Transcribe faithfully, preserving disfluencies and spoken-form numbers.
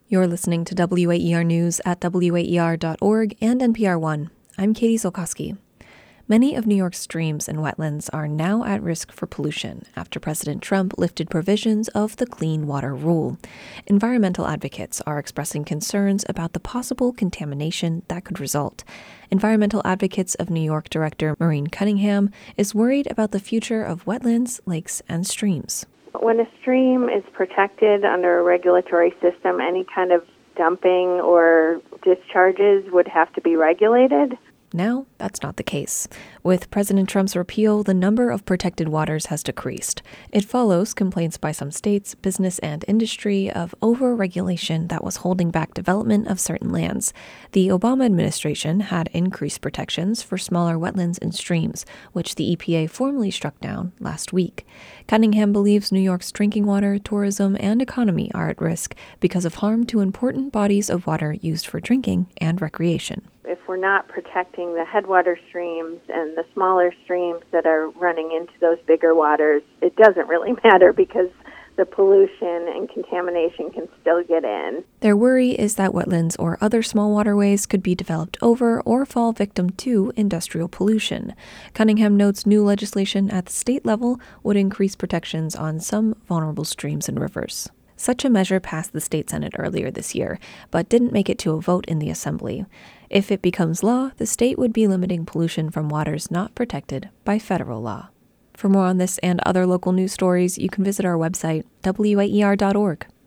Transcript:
You're listening to W A E R News at W A E R dot org and N P R One. I'm Katie Solkoski. Many of New York's streams and wetlands are now at risk for pollution after President Trump lifted provisions of the Clean Water Rule. Environmental advocates are expressing concerns about the possible contamination that could result. Environmental Advocates of New York Director Maureen Cunningham is worried about the future of wetlands, lakes, and streams. When a stream is protected under a regulatory system, any kind of dumping or discharges would have to be regulated. Now, that's not the case. With President Trump's repeal, the number of protected waters has decreased. It follows complaints by some states, business, and industry of over-regulation that was holding back development of certain lands. The Obama administration had increased protections for smaller wetlands and streams, which the E P A formally struck down last week. Cunningham believes New York's drinking water, tourism, and economy are at risk because of harm to important bodies of water used for drinking and recreation. If we're not protecting the headwater streams and the smaller streams that are running into those bigger waters, it doesn't really matter because the pollution and contamination can still get in. Their worry is that wetlands or other small waterways could be developed over or fall victim to industrial pollution. Cunningham notes new legislation at the state level would increase protections on some vulnerable streams and rivers. Such a measure passed the state Senate earlier this year, but didn't make it to a vote in the Assembly. If it becomes law, the state would be limiting pollution from waters not protected by federal law. For more on this and other local news stories, you can visit our website, W A E R dot org.